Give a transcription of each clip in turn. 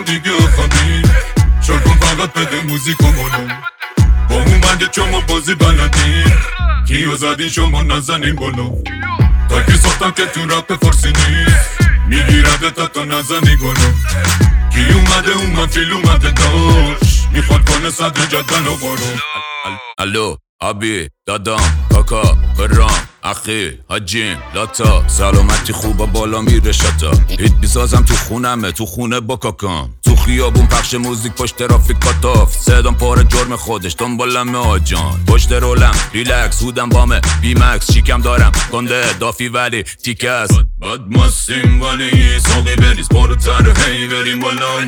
دیگه خوابی شل کن فقط بده موزیک و مولو با اومده چون ما بازی بلدیم کیو زدین شما نزنین بولو تا کی ساختم که تو رپ فارسی نیست میگیرده تا نزنی گلو کی اومده اومد فیل اومده داشت میخواد کنه صدر جدن و بارو الو آبی دادام کاکا برام اخی حجیم لاتا سلامتی خوبه بالا میره شتا هیت بیسازم تو خونمه تو خونه با کاکام تو خیابون پخش موزیک پشت ترافیک کاتاف صدام پاره جرم خودش دنبالمه آجان پشت رولم ریلکس هودم بامه بی مکس شیکم دارم گنده دافی ولی تیکه است بد مستیم ولی ساقی بریز بارو تر هی بریم بالا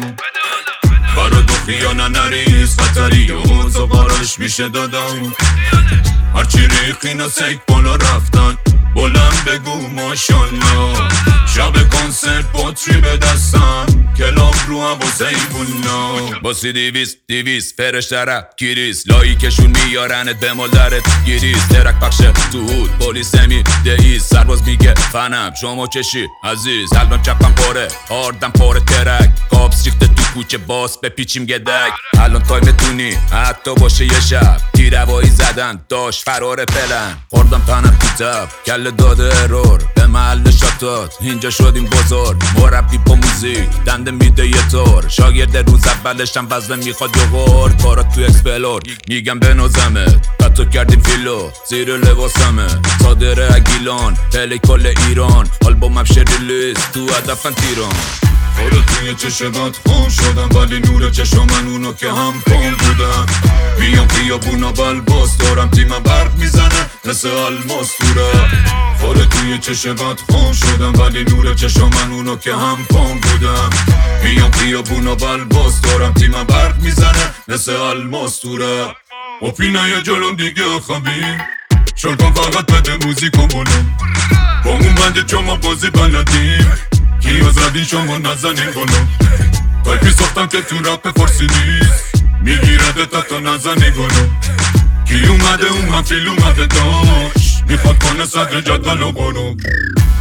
برا دو خیانه نریز خطری و زقاراش میشه دادم هرچی ریخینا سیک بالا رفتن بلند بگو ماشالله شب کنسرت بطری به دستم کلاب رو هم با زیبونا باسی دیویس فرشتره گیریس لایکشون میارنت به مالدرت گیریس ترک پخشه تو هود پولیس دهیز سرباز میگه فنم شما چشی عزیز الان چپم پاره آردم پاره ترک کابس ریخته تو کوچه باس به پیچیم گدک الان تایمتونی حتی باشه یه شب تیروایی زدن داشت فرار پلن خوردم تنم تو تب کل داده ارور به محل شاتات اینجا شدیم بزرگ مربی با موزیک دنده میده یه طور شاگرد روز اولشم وزن میخواد یغور کارات تو اکسپلور میگم بنازمت پتو کردیم فیلو زیر لباسمه صادر اگیلان پلی کل ایران آلبومم ریلیز تو هدفن تیران خودت توی چشمات خون شدم ولی نور چشم من اونو که هم کن بودم بیام خیابونا بلباس دارم تیمم برق میزنه مثل الماس دوره خودت توی چشمات خون شدم ولی نور چشم من اونو که هم کن بودم بیام خیابونا بلباس دارم تیمم برق میزنه مثل الماس دوره و پینای جلوم دیگه خوابی شل کن فقط بده موزیک و مولو با اون بنده چون ما بازی بلدیم کیو زدین شما نزنین گلو تایپی ساختم که تو رپ فارسی نیست میگیرده تا نزنی گلو کی اومده اومد فیل اومده داشت میخواد کنه صدر جدول و برو